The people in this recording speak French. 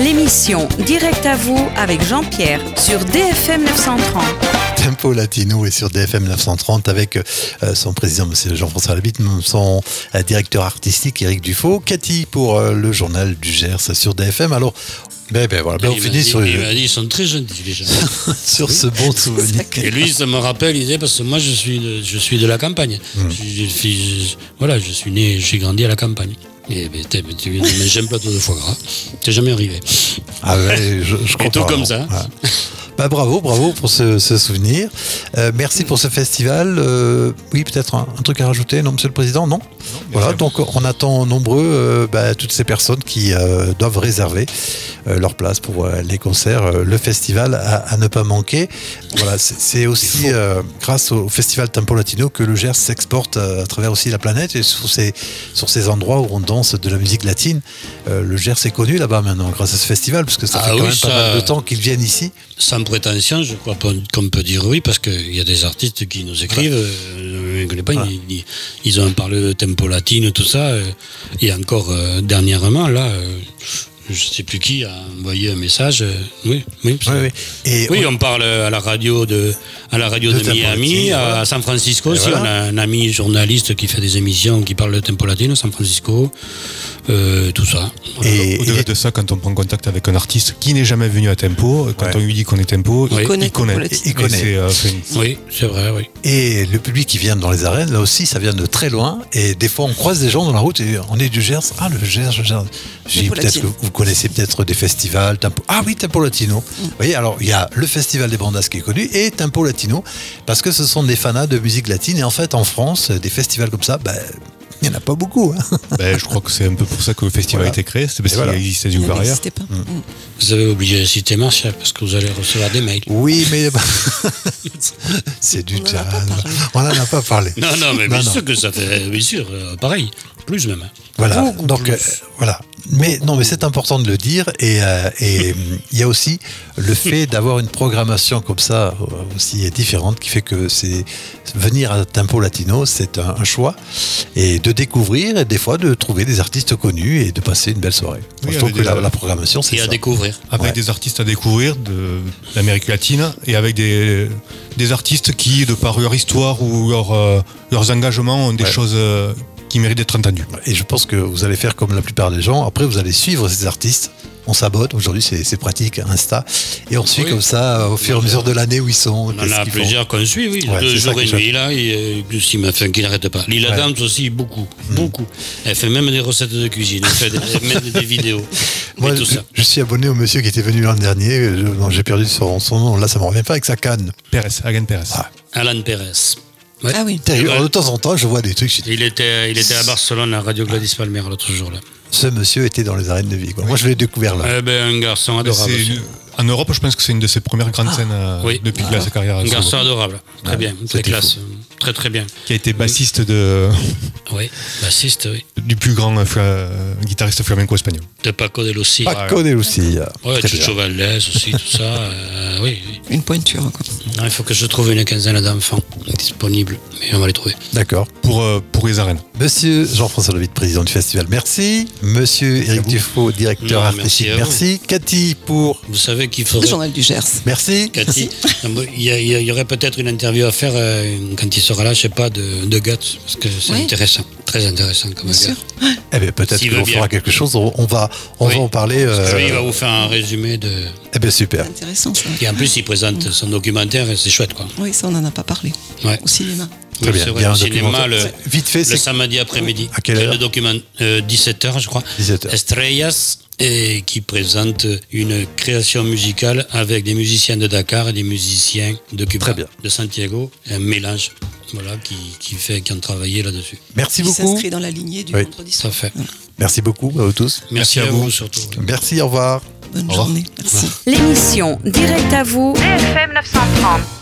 L'émission Direct à vous avec Jean-Pierre sur DFM 930. Tempo Latino est sur DFM 930 avec son président, monsieur Jean-François Labitte, son directeur artistique, Éric Dufaux, Cathy pour le journal du Gers sur DFM. Alors, voilà, on finit sur... Il m'a dit, ils sont très gentils, les gens. sur ce bon souvenir. Et lui, ça me rappelle, il disait, parce que moi, je suis de la campagne. Je suis né, j'ai grandi à la campagne. Et j'ai un plateau de foie gras. T'es jamais arrivé. Ah ouais, je comprends. Et tout comme ça. Ouais. Bravo pour ce souvenir. Merci pour ce festival. Oui, peut-être un truc à rajouter, non, monsieur le président, non ? Voilà, donc on attend nombreux toutes ces personnes qui doivent réserver leur place pour les concerts, le festival à ne pas manquer. Voilà, c'est aussi grâce au festival Tempo Latino que le Gers s'exporte à travers aussi la planète et sur ces endroits où on danse de la musique latine. Le Gers est connu là-bas maintenant grâce à ce festival, parce que ça fait quand même pas mal de temps qu'ils viennent ici. Sans prétention, je crois qu'on peut dire oui, parce qu'il y a des artistes qui nous écrivent, ils ont parlé de Tempo Latino, tout ça, et encore dernièrement, là, je ne sais plus qui a envoyé un message. Oui. Et on parle à la radio de Miami, à San Francisco aussi. Voilà. On a un ami journaliste qui fait des émissions qui parle de Tempo Latino, San Francisco. Tout ça. Et au-delà de ça, quand on prend contact avec un artiste qui n'est jamais venu à Tempo, quand on lui dit qu'on est Tempo, il connaît. Oui, c'est vrai, oui. Et le public qui vient dans les arènes, là aussi, ça vient de très loin. Et des fois, on croise des gens dans la route et on est du Gers. Ah, le Gers. Peut-être que vous connaissez peut-être des festivals. Tempo. Ah oui, Tempo Latino. Vous voyez, alors il y a le festival des Bandas qui est connu et Tempo Latino, parce que ce sont des fanas de musique latine. Et en fait, en France, des festivals comme ça, il n'y en a pas beaucoup. Je crois que c'est un peu pour ça que le festival a été créé. C'est parce qu'il existait du par ailleurs. Vous avez obligé de citer Martial parce que vous allez recevoir des mails. Oui, mais c'est du temps. On n'en a pas parlé. Non, mais bien sûr que ça fait, bien sûr, pareil, plus même. Voilà, voilà. Mais c'est important de le dire et il y a aussi le fait d'avoir une programmation comme ça aussi différente qui fait que c'est venir à Tempo Latino, c'est un choix et de découvrir et des fois de trouver des artistes connus et de passer une belle soirée. Je trouve que la programmation, c'est ça. Et à découvrir. Avec des artistes à découvrir d'Amérique latine et avec des artistes qui, de par leur histoire ou leurs engagements, ont des choses qui méritent d'être entendues. Et je pense que vous allez faire comme la plupart des gens. Après, vous allez suivre ces artistes. On s'abonne. Aujourd'hui, c'est pratique, Insta. Et on suit comme ça au fur et à mesure de l'année où ils sont. On en a plusieurs qu'on suit, oui. 2 jours et nuit, là. Et plus, il m'a fait qu'il n'arrête pas. Lila Dams aussi, beaucoup. Elle fait même des recettes de cuisine. Elle fait même des vidéos. Moi, tout ça. Je suis abonné au monsieur qui était venu l'an dernier. J'ai perdu son nom. Là, ça ne me revient pas avec sa canne. Alan Pérez. Alan Pérez. Ouais. Ah oui. De temps en temps, je vois des trucs. Il était à Barcelone, à Radio Gladys Palmer, l'autre jour, là. Ce monsieur était dans les arènes de vie. Moi, je l'ai découvert là. Un garçon adorable. En Europe, je pense que c'est une de ses premières grandes scènes depuis sa carrière. Un garçon adorable. Très bien. Très classe. Très, très bien. Qui a été bassiste du plus grand guitariste flamenco espagnol. De Paco de Lucía. Paco de Lucía. Chucho Valdés aussi, tout ça. Oui. Une pointure, quoi. Il faut que je trouve une quinzaine d'enfants disponibles, mais on va les trouver. D'accord. Pour les arènes. Monsieur Jean-François Labitte, président du festival, merci. Monsieur Éric Dufaux, directeur artistique, merci. Cathy pour... Vous savez qu'il faudrait... Le journal du Gers. Merci. Cathy, il y aurait peut-être une interview à faire quand il sera là, je sais pas, de Guts, parce que c'est intéressant, très intéressant comme gars. Eh bien, peut-être qu'on fera quelque chose, on va en parler. Il va vous faire un résumé de... Eh bien, super. C'est intéressant, ça. Et en plus, il présente son documentaire et c'est chouette, quoi. Oui, ça, on n'en a pas parlé. Au cinéma. Très bien. C'est vrai, au cinéma, vite fait, le samedi après-midi. À quelle heure? Le document 17h, je crois. 17h. Estrellas, et qui présente une création musicale avec des musiciens de Dakar et des musiciens de Cuba, de Santiago, un mélange, voilà, qui ont travaillé là-dessus. Merci beaucoup. Ça s'inscrit dans la lignée du vendredi soir. Ça fait. Merci beaucoup à vous tous. Merci à vous surtout. Merci, au revoir. Bonne journée. Merci. L'émission Direct à vous, DFM 930.